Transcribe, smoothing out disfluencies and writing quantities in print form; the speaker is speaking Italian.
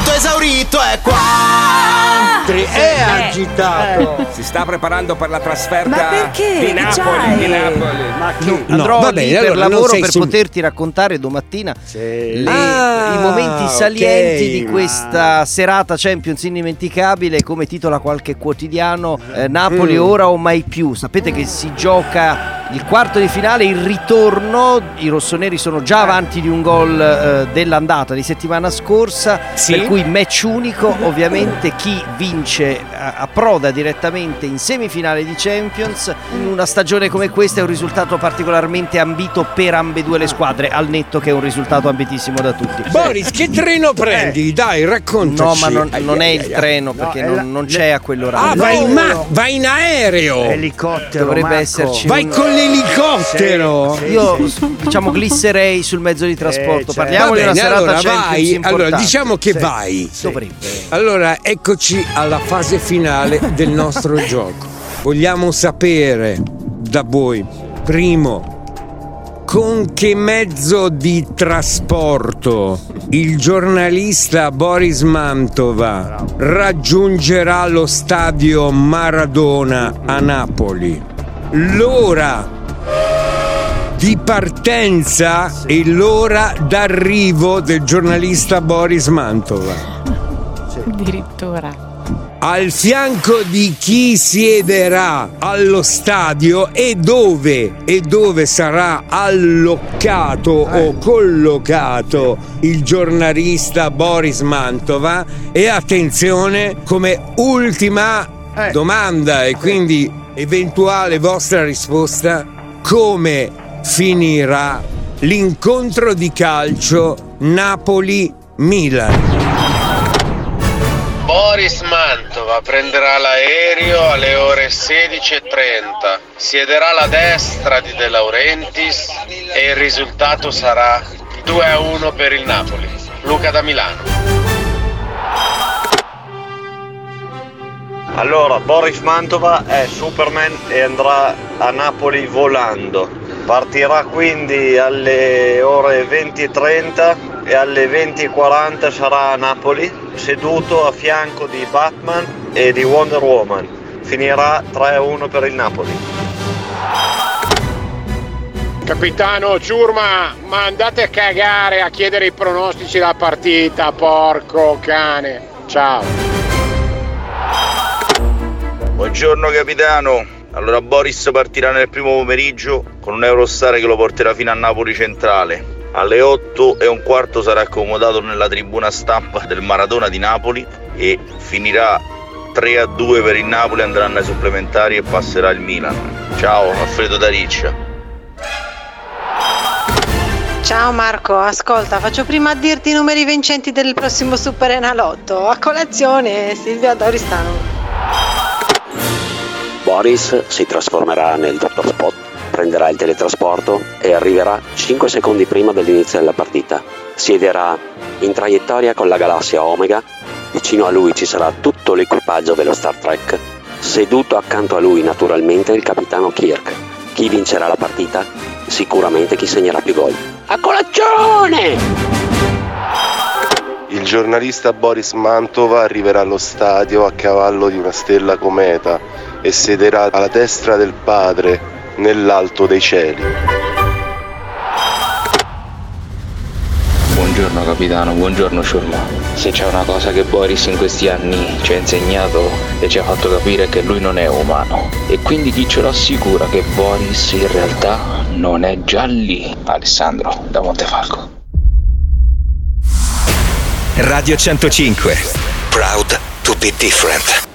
tutto esaurito è qua. È agitato. Si sta preparando per la trasferta. Ma perché? Di Napoli, di Napoli. Ma chi? Andrò va lì bene, per allora lavoro non per sei poterti raccontare domattina i momenti salienti ok, di questa serata Champions indimenticabile. Come titola qualche quotidiano, Napoli ora o mai più. Sapete che si gioca il quarto di finale, il ritorno. I rossoneri sono già avanti di un gol dell'andata di settimana scorsa, per cui match unico. Ovviamente chi vince approda direttamente in semifinale di Champions. In una stagione come questa è un risultato particolarmente ambito per ambedue le squadre, al netto che è un risultato ambitissimo da tutti. Boris, che treno prendi? Dai, raccontaci. No, ma non è il treno, perché non c'è a quell'orario. Vai in aereo. Elicottero. Dovrebbe Marco. esserci Vai con l'elicottero. Io diciamo glisserei sul mezzo di trasporto. Parliamo di una serata allora Champions vai. importante. Allora diciamo che vai. Dovrebbe. Allora eccoci alla fase finale del nostro gioco. Vogliamo sapere da voi, primo, con che mezzo di trasporto il giornalista Boris Mantova raggiungerà lo stadio Maradona a Napoli? L'ora di partenza e l'ora d'arrivo del giornalista Boris Mantova. Addirittura. Al fianco di chi siederà allo stadio e dove sarà allocato o collocato il giornalista Boris Mantova. E attenzione, come ultima domanda e quindi eventuale vostra risposta, come finirà l'incontro di calcio Napoli-Milan? Boris Mantova prenderà l'aereo alle ore 16:30, siederà alla destra di De Laurentiis e il risultato sarà 2-1 per il Napoli. Luca da Milano. Allora, Boris Mantova è Superman e andrà a Napoli volando. Partirà quindi alle ore 20:30 e alle 20:40 sarà a Napoli, seduto a fianco di Batman e di Wonder Woman. Finirà 3-1 per il Napoli. Capitano Ciurma, ma andate a cagare a chiedere i pronostici della partita, porco cane. Ciao. Buongiorno capitano. Allora Boris partirà nel primo pomeriggio con un Eurostar che lo porterà fino a Napoli Centrale. Alle 8:15 sarà accomodato nella tribuna stampa del Maradona di Napoli e finirà 3-2 per il Napoli, andranno ai supplementari e passerà il Milan. Ciao, Alfredo da Riccia. Ciao Marco, ascolta, faccio prima a dirti i numeri vincenti del prossimo Super Enalotto. A colazione, Silvia da Oristano. Boris si trasformerà nel Dottor Spot, prenderà il teletrasporto e arriverà 5 secondi prima dell'inizio della partita. Siederà in traiettoria con la galassia Omega, vicino a lui ci sarà tutto l'equipaggio dello Star Trek, seduto accanto a lui naturalmente il capitano Kirk. Chi vincerà la partita? Sicuramente chi segnerà più gol. A colazione! Il giornalista Boris Mantova arriverà allo stadio a cavallo di una stella cometa e siederà alla destra del padre nell'alto dei cieli. Buongiorno capitano, buongiorno Ciurma. Se c'è una cosa che Boris in questi anni ci ha insegnato e ci ha fatto capire è che lui non è umano. E quindi chi ce lo assicura che Boris in realtà non è già lì? Alessandro da Montefalco. Radio 105. Proud to be different.